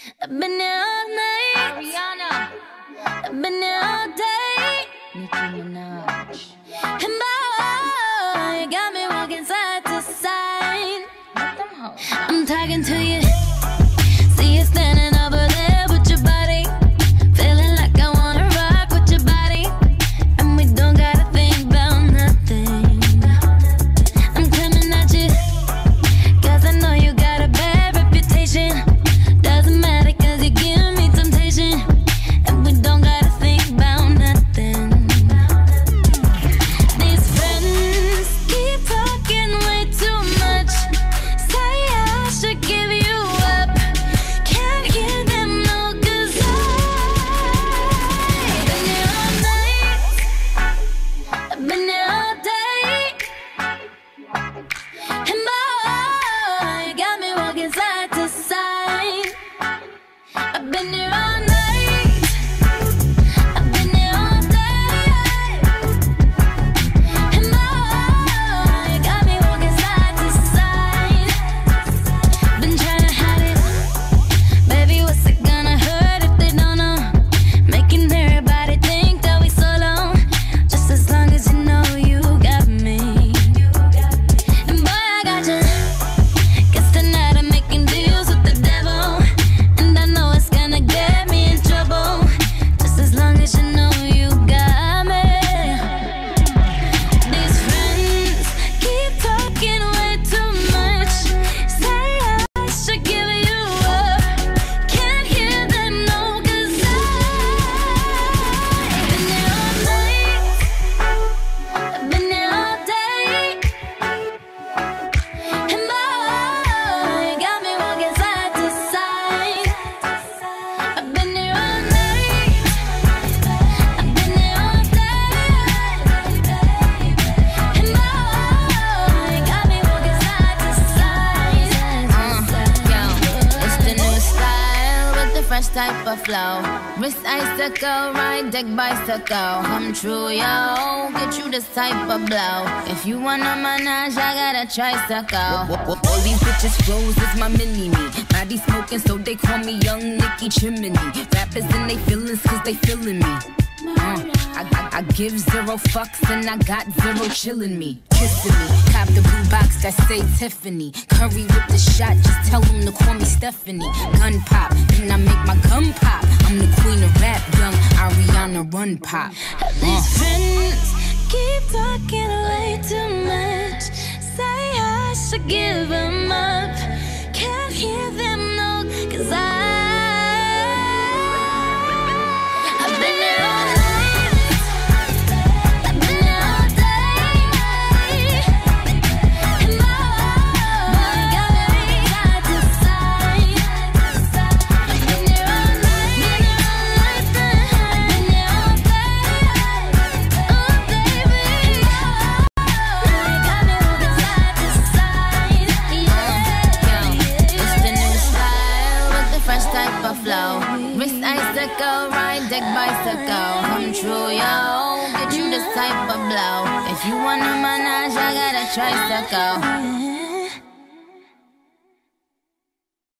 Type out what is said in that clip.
I've been here all night. Ariana. I've been here all day. Nicki Minaj. And boy, you got me walking side to side. Let them hoes. I'm talking to you. See you standing over there with your body. Feeling like I wanna rock with your body. And we don't gotta think about nothing. I'm coming at you, 'cause I know you got a bad reputation. Doesn't matter 'cause you give me temptation. And we don't gotta think about nothing. These friends keep talking way too much. Say I should give you up. Can't hear them no, 'cause I've been here all night. I've been here all day. And boy, you got me walking side to side. I've been here all night. I've been here all day. And boy, you got me walking side to side. Been trying to hide it. Baby, what's it gonna hurt if they don't know? Making everybody think that we solo. Just as long as you know you got me. And boy, I got you. 'Cause tonight I'm making deals with the devil. And I know it's gonna get me in trouble. Just as long as you know you got me. These friends keep talking way too much. Say I should give you up. Can't hear them no, 'cause I've been here all night. I've been here all day. And boy, you got me walking side to side. I've been here all night. I've been here all day. And boy, you got me walking side to side. Yo, it's the new style with the fresh type of flow. Wrist icicle, ride deck bicycle. Come true, yo. Get you this type of blow. If you wanna manage, I got a tricycle. All these bitches flows is my mini-me. Body smoking, so they call me Young Nicki Chimney. Rappers in they feelings, 'cause they feeling me. I give zero fucks and I got zero chillin' me. Kissing me, cop the blue box that say Tiffany. Curry with the shot, just tell them to call me Stephanie. Gun pop, then I make my gun pop. I'm the queen of rap, young Ariana Run Pop. These friends keep talking way too much. Say I should give them up. Can't hear them no, 'cause I've been here all night. I've been here all day. And boy, you got me side to side. I've been here all night. I've been here all day. Oh baby, you got me walking side to side. Yo, it's the new style with the fresh type of flow. Wrist icicle, ride deck bicycle. Come true, yo. Get you this type of blow. If you wanna manage, I got a tricycle.